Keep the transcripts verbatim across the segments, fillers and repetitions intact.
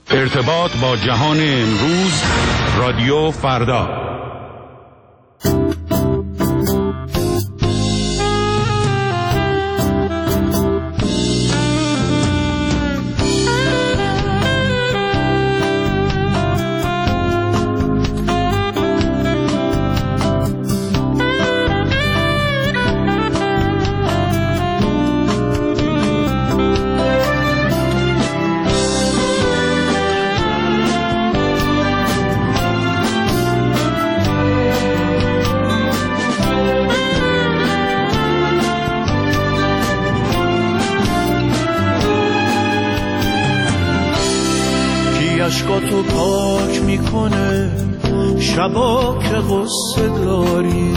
ارتباط با جهان امروز، رادیو فردا. عشقاتو پاک میکنه شبا که غصه داری،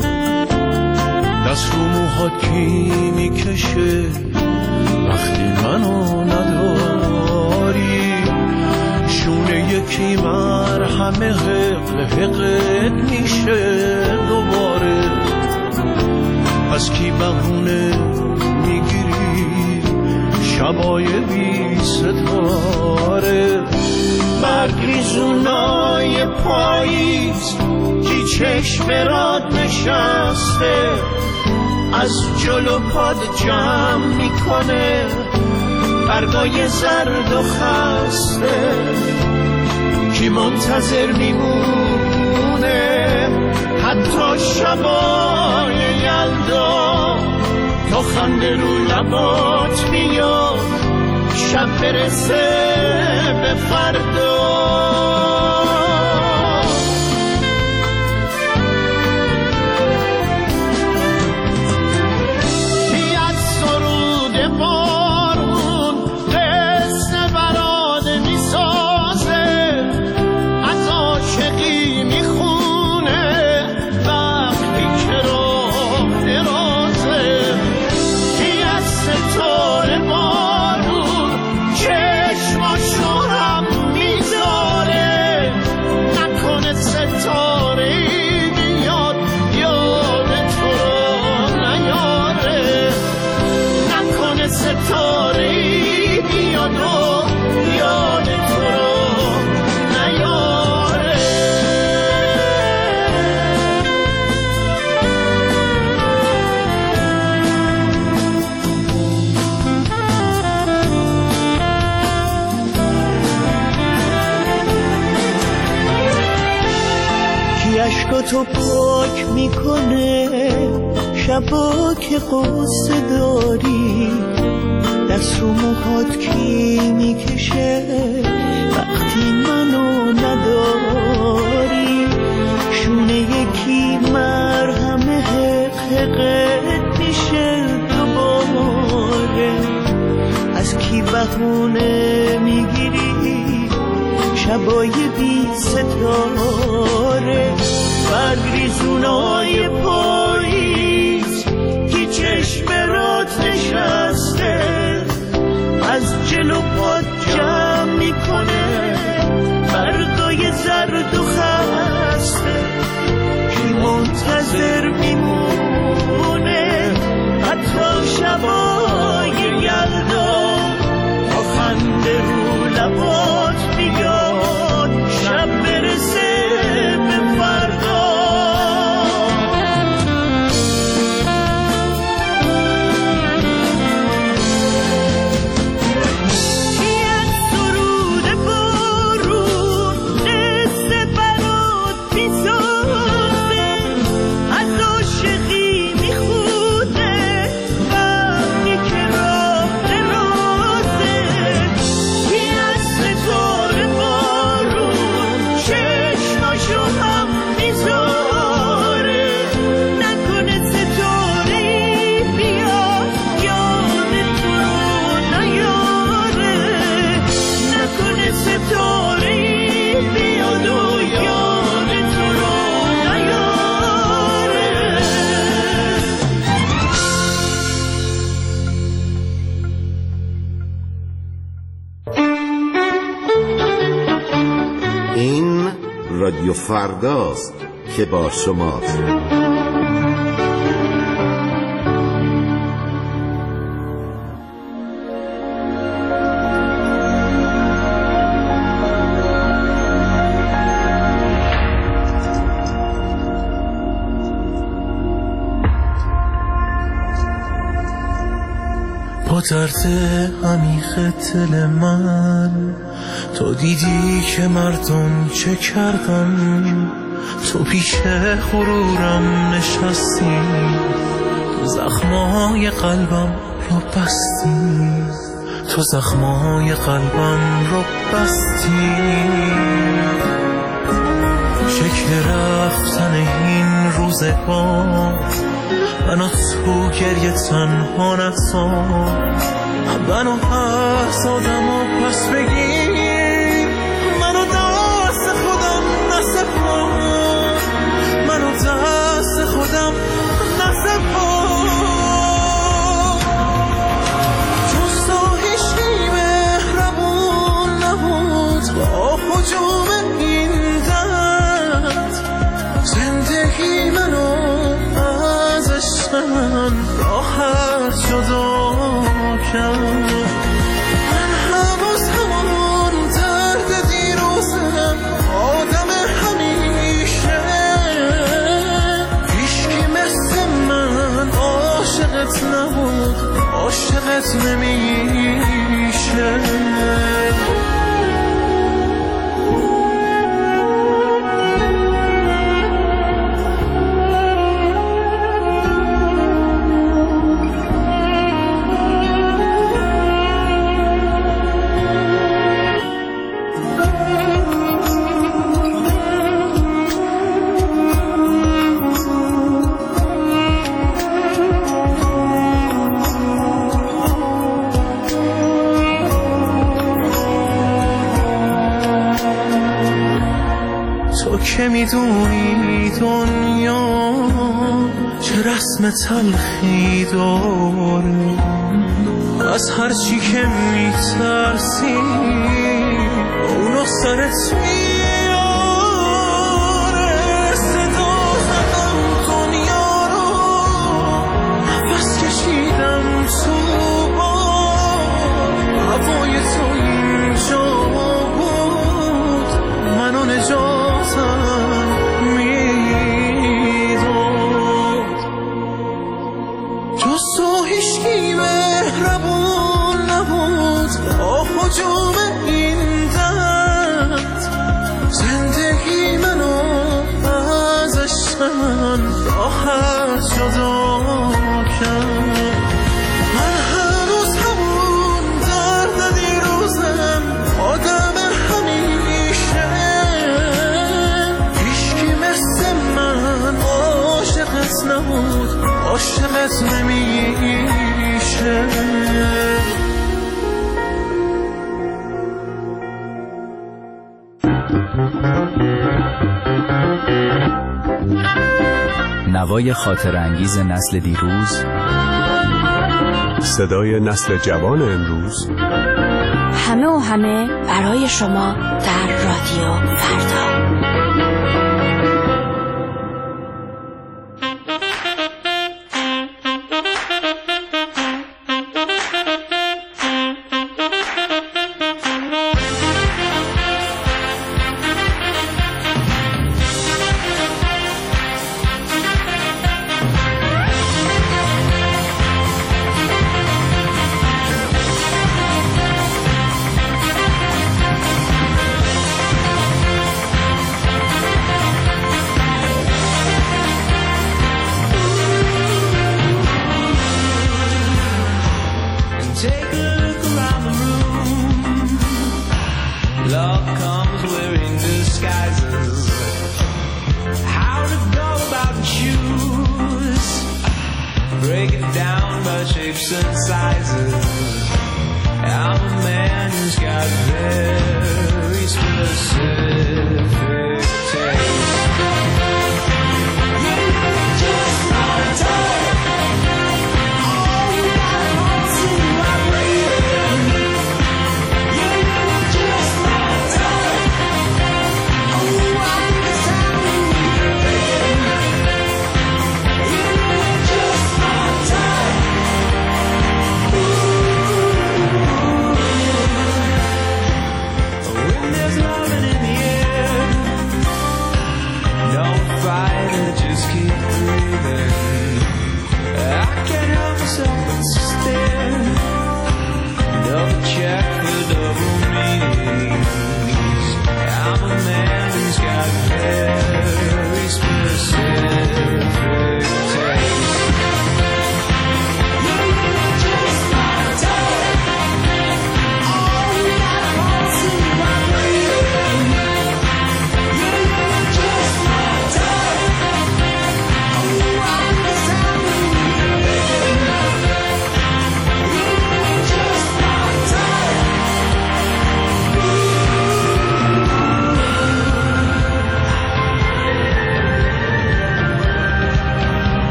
دست رو موهات کی میکشه وقتی منو نداری، شونه یکی مرهمه حق حقت میشه دوباره، از کی بهونه میگیری شبای بی ستاره، برگریزونای پاییز کی چشم راد نشسته، از جلو پاد جمع میکنه برگای زرد و خسته، کی منتظر میمونه حتی شبای یلدا تا خنده رو لبات میاد شب برسه به فردا. تو پاک میکنه شبا که قصه داری، دست رو موهات کی میکشه وقتی منو نداری، شونه یکی مرهمه حق حقت میشه دوباره، از کی بهونه میگیری شبای بی ستاره، برگریزونای پاییز کی چشم رات نشسته، از جلو پاد جمع میکنه برگای زرد و خسته، کی منتظر میمونه حتی شبای یلدا تا خنده رو لبات بیاد شب برسه به فردا. رادیو فرداست که با شماست. درد عمیق دل من، تو دیدی که مردم چه کردن، تو پیش غرورم نشستی، تو زخمای قلبم رو بستی، تو زخمای قلبم رو بستی. شکل رفتن این روزگار منو تو گریه تنها نذار، منو از آدم و پس بگیر، منو دست خودم نسپار، منو دست خودم نسپار. جز تو هیچی مهربون نبود با هجوم این درد، زندگی منو ازش من راحت جدا کرد. من هنوز همون درد دیروزم، آدم همیشه، هیچکی مثل من عاشقت نبود، عاشقت نمیشه. که میدونی دنیا چه رسم تلخی داره، از هر چی که میترسی اونو سرت میاره. صدا زدم دنیا رو، نفس کشیدم تو بار، هوای تو اینجا بود، منو نجاتم هجوم این درد، زندگی منو ازش من راحت جدا کرد. من هنوز همون درد دیروزم، آدم همیشه، هیچکی مثل من عاشقت نبود، عاشقت نمیشه. نوای خاطر انگیز نسل دیروز، صدای نسل جوان امروز، همه و همه برای شما در رادیو فردا.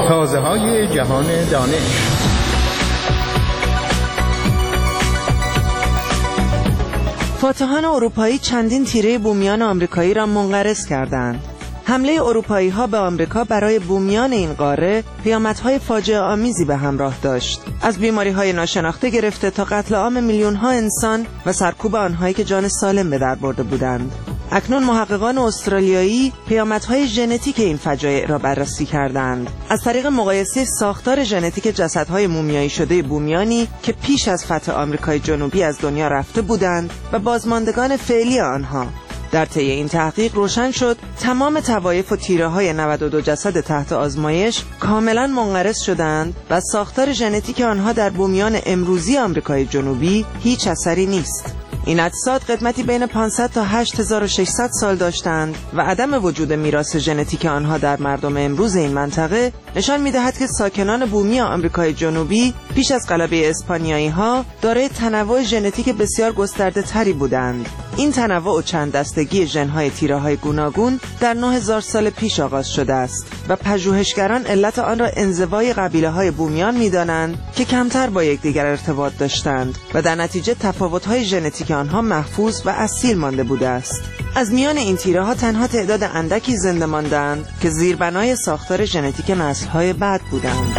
تازه های جهان دانش. فاتحان اروپایی چندین تیره بومیان آمریکایی را منقرض کردند. حمله اروپایی ها به آمریکا برای بومیان این قاره پیامدهای فاجعه آمیزی به همراه داشت. از بیماری های ناشناخته گرفته تا قتل عام میلیون ها انسان و سرکوب آنهایی که جان سالم به در برده بودند. اکنون محققان استرالیایی پیامدهای ژنتیک این فجایع را بررسی کردند. از طریق مقایسه ساختار ژنتیک جسدهای مومیایی شده بومیانی که پیش از فتح آمریکای جنوبی از دنیا رفته بودند و بازماندگان فعلی آنها. در طی این تحقیق روشن شد تمام طوایف و تیره‌های نود و دو جسد تحت آزمایش کاملا منقرض شدند و ساختار ژنتیک آنها در بومیان امروزی آمریکای جنوبی هیچ اثری نیست. این اجساد قدمتی بین پانصد تا هشت هزار و ششصد سال داشتند و عدم وجود میراث ژنتیک آنها در مردم امروز این منطقه نشان می‌دهد که ساکنان بومی آمریکای جنوبی پیش از غلبه اسپانیایی‌ها دارای تنوع ژنتیک بسیار گسترده تری بودند. این تنوع و چند دستگی ژن‌های تیره‌های گوناگون در نه هزار سال پیش آغاز شده است و پژوهشگران علت آن را انزوای قبیله‌های بومیان می‌دانند که کمتر با یکدیگر ارتباط داشتند و در نتیجه تفاوت‌های ژنتیک آنها محفوظ و اصیل مانده بوده است. از میان این تیره‌ها تنها تعداد اندکی زنده ماندند که زیربنای ساختار ژنتیک نسل‌های بعد بودند.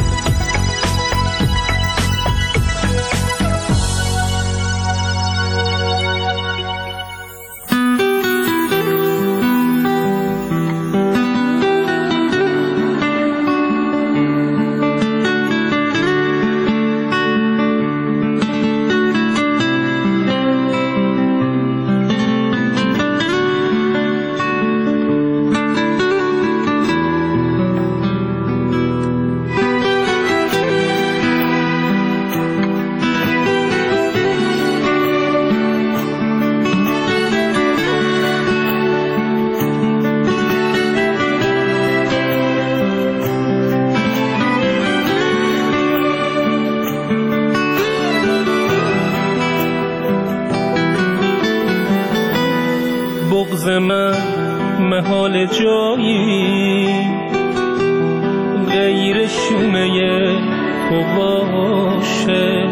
بغض من محال جایی غیر شومه تو باشه،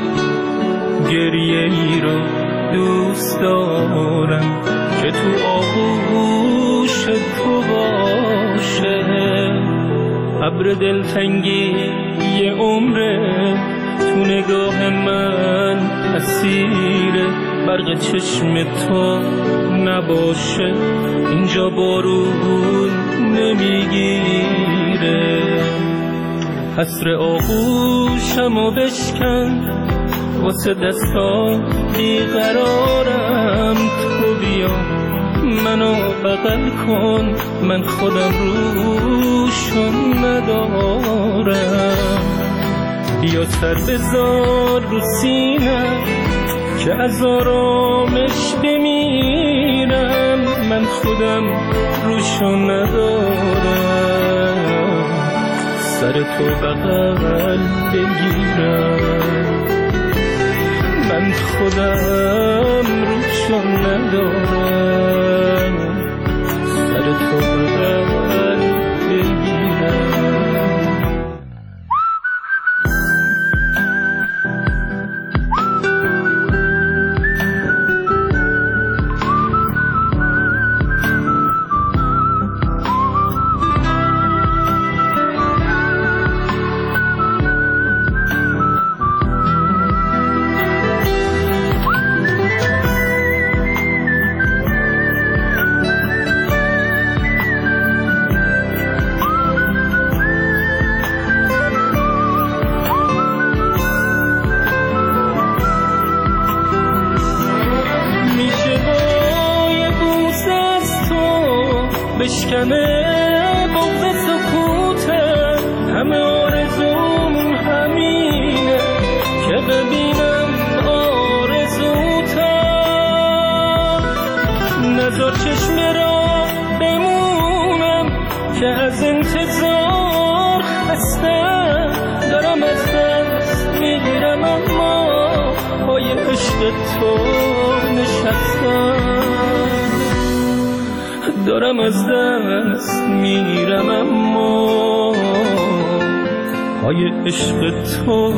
گریه ای رو دوست دارم که تو آغوش تو باشه. ابر دلتنگی یه عمره تو نگاه من اسیره، برق چشم تو نباشه اینجا بارون نمیگیره. حسر آغوشمو بشکن واسه دستان بیقرارم، تو بیا منو بغل کن من خودم روشون ندارم. یا سر بذار رو سینه که از آرامش بمیرم، من خودم روشون ندارم. سر تو بغل بگیرم من خودم روشون ندارم. سر تو بغل بگیرم. بشکنه بغض سکوته، همه آرزوم همینه که ببینم آرزوتم. نذار چشم را بمونم که از انتظار خسته، دارم از دست میگیرم اما پای عشق تو نشستم. دارم از دست میرم اما پای عشق تو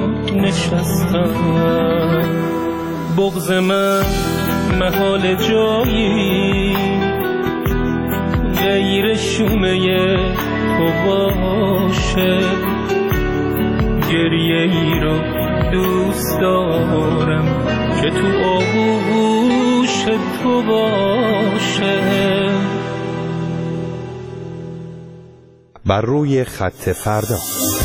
نشستم. بغض من محال جایی غیر شومه تو باشه. گریه ای را دوست دارم که تو آغوش تو باشه. بر روی خط فردا.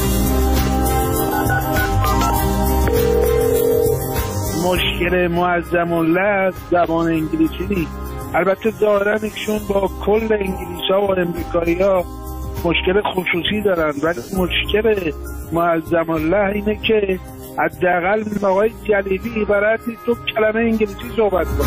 مشکل معظم الله زبان انگلیسی نیست. البته ظاهراً ایشون با کل انگلیس‌ها و امریکایی‌ها مشکل خصوصی دارن، ولی مشکل معظم الله اینه که حداقل آقای جلیلی عبارت نیست تو کلمه انگلیسی صحبت کنه.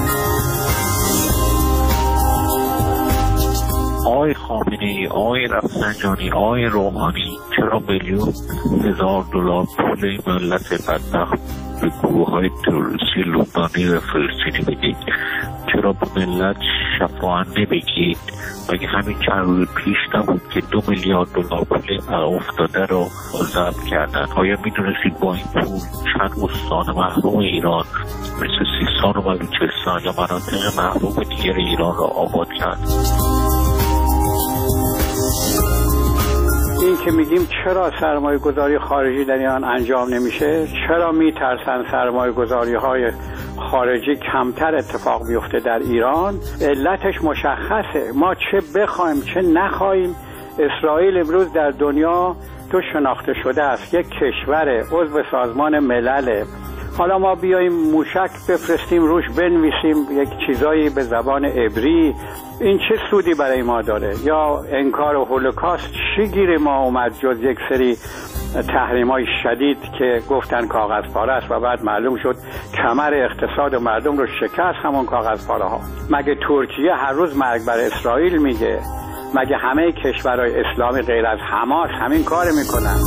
آقای خامنه‌ای، آقای رفسنجانی، آقای روحانی، چرا میلیون هزار دلار پول ملت بدبخت به گروه‌های تروریستی لبنانی و فلسطینی بدید؟ چرا به ملت شفاعت نبگید؟ مگه همین چند روز پیش نبود که دو میلیارد دلار پول افتاده رو ضبط کردن؟ آیا میدونستید با این پول چند استان محروم ایران مثل سیستان و بلوچستان یا مناطق محروم دیگر ایران را آباد کرد؟ این که میگیم چرا سرمایه گذاری خارجی در ایران انجام نمیشه، چرا میترسن سرمایه گذاری های خارجی کمتر اتفاق بیفته در ایران، علتش مشخصه. ما چه بخوایم چه نخوایم اسرائیل امروز در دنیا تو شناخته شده است، یک کشور عضو سازمان ملل. حالا ما بیاییم موشک بفرستیم روش بنویسیم یک چیزایی به زبان عبری، این چه سودی برای ما داره؟ یا انکار هولوکاست چی گیر ما اومد جز یک سری تحریم‌های شدید که گفتن کاغذ پاره است و بعد معلوم شد کمر اقتصاد و مردم رو شکست همون کاغذ پاره ها. مگه ترکیه هر روز مرگ بر اسرائیل میگه؟ مگه همه کشورهای اسلامی غیر از حماس همین کار میکنن؟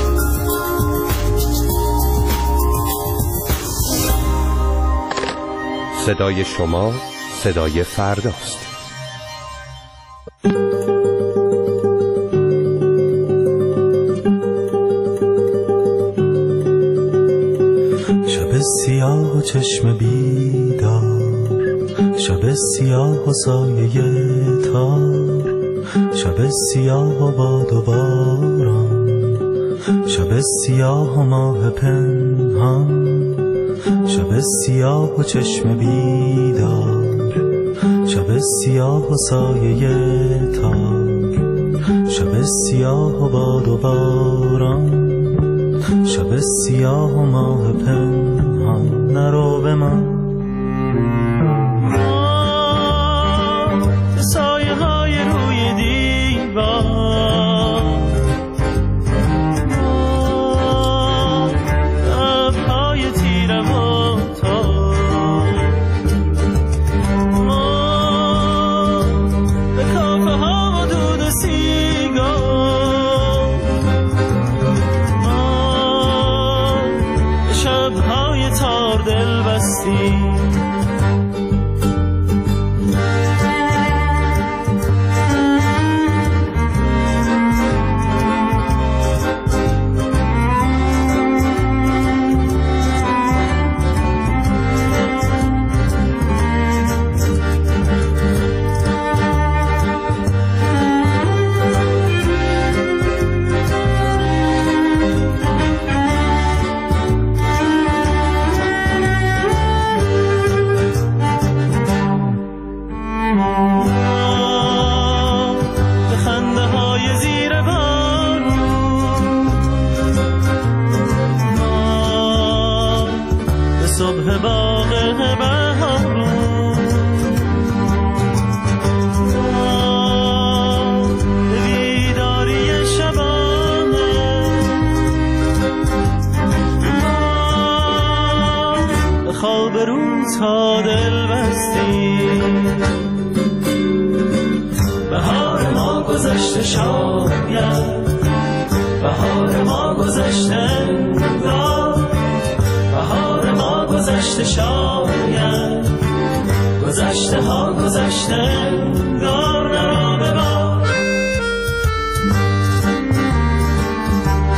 صدای شما صدای فرداست. شب سیاه و چشم بیدار، شب سیاه و سایه تار، شب سیاه و باد و باران، شب سیاه و ماه پنهان، شب سیاه و چشم بیدار، شب سیاه و سایه تار، شب سیاه و باد و باران، شب سیاه و ماه پنهان. نرو به من سایه های روی دیوار، لبهای تیره و تار، به کافه ها و دود سیگار، به شبهای تار دل بستی. صبح باغ بهارون، به بیداری شبانه، به خواب روز ها دل بستی. بهار ما گذشته شاید، بهار ما گذشته بهار ما گذشته شاید، گذشته ها گذشته دار نرا ببار.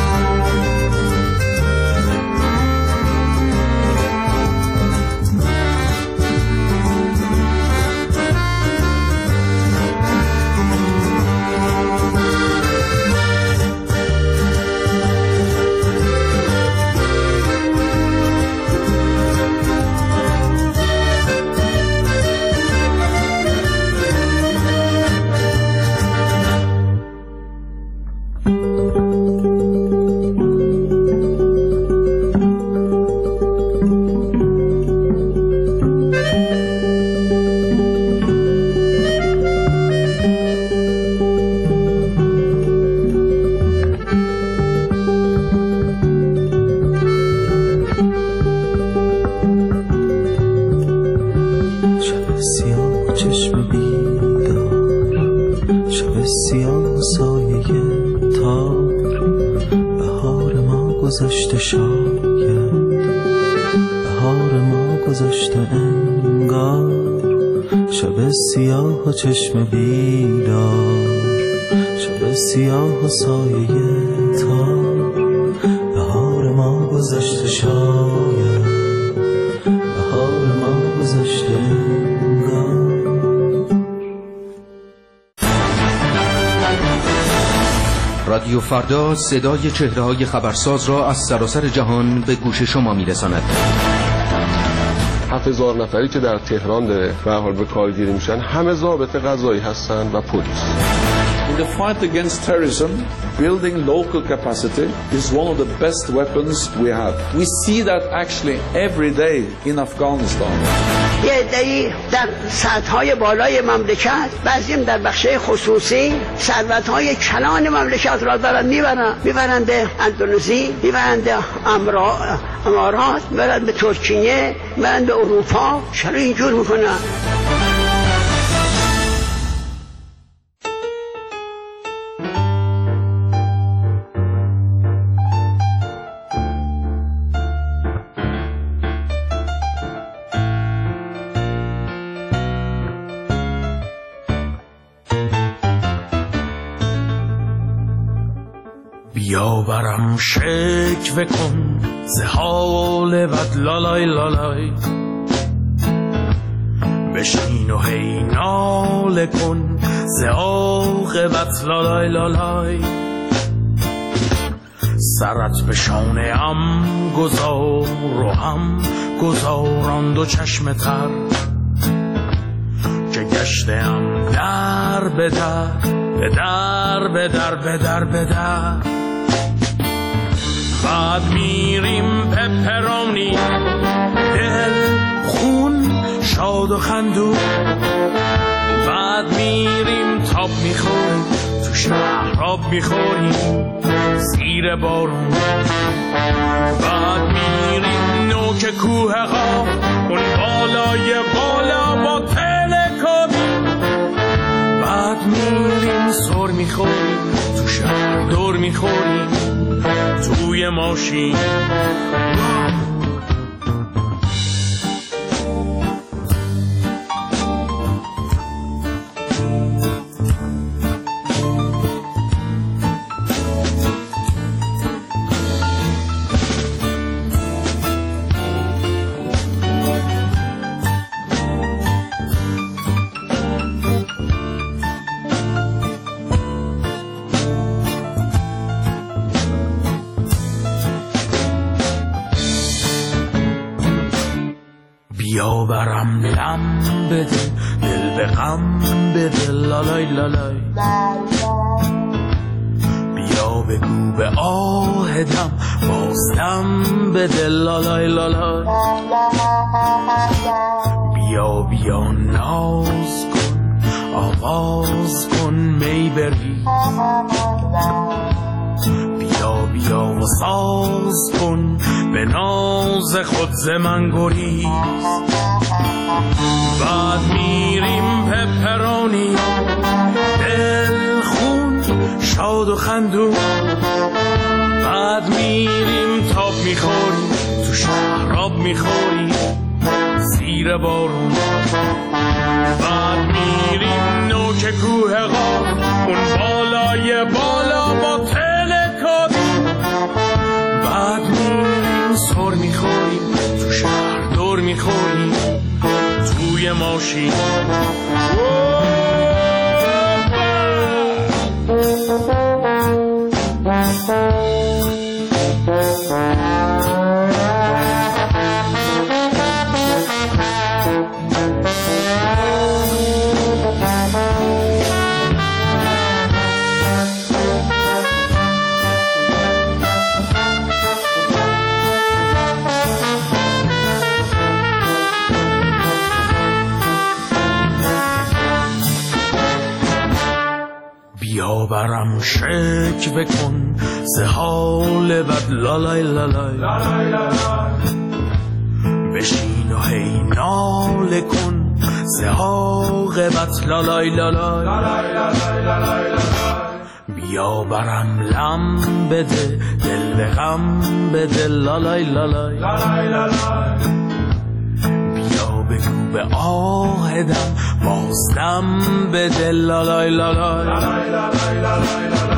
شب سیاه سایه تار، بهار ما گذشته شاید، بهار ما گذشته انگار، شب سیاه و چشم بیدار، شب سیاه و سایه تار، بهار ما گذشته شاید، بهار ما گذشته انگار. رادیو فردا صدای چهره‌های خبرساز را از سراسر جهان به گوش شما می‌رساند. هفت هزار نفری که در تهران به حال به کارگیری میشن همه ضابط قضایی هستن و پلیس. In the fight against terrorism, building local capacity is one of the best weapons we have. We see that actually every day in Afghanistan. یه عده‌ای در سطح‌های بالای مملکت، بعضیم در بخش‌های خصوصی ثروت‌های کلان مملکت را دارن میبرن، میبرن به اندونزی، میبرن به امارات، میبرن به ترکیه، میبرن به اروپا. چرا اینجور میکنن؟ بیا برم شکوه کن ز حال بد لالای لالای، بشین و هی ناله کن ز عاقبت لالای لالای، سرت به شانه ام گذار و هم گذاران دو چشم تر، که گشتم در به در به در به در به در به در، بعد میریم پپرانی دل خون شاد و خندون، بعد میریم تاب میخوریم تو شهر آب میخوریم زیر بارون، بعد میریم نوک کوه قاف اون بالای بالا با تلکابی، بعد میریم سر میخوریم تو شهر دور میخوریم توی ماشین. بیا برم لم بده دل به غم بده لالای لالای، بیا بگو به آهدم بازدم بده لالای لالای، بیا بیا ناز کن آواز کن می بری، بیا بیا و ساز کن به ناز خود ز من گریز، بعد میریم پپرانی دل خون شاد و خندون، بعد میریم تاب میخوریم تو شهر آب میخوریم زیر بارون، بعد میریم نوک کوه قاف اون بالای بالا با تلکابی، بعد میریم سر میخوریم تو شهر دور میخوریم توی ماشین. بیا برم شکوه کن ز حال بد لالای لالای، بشین و هی ناله کن سه عاقبت لالای لالای بیا برم لم بده دل به غم بده لالای لالای بیا بگو به آهدم بازدم بده لالای لالای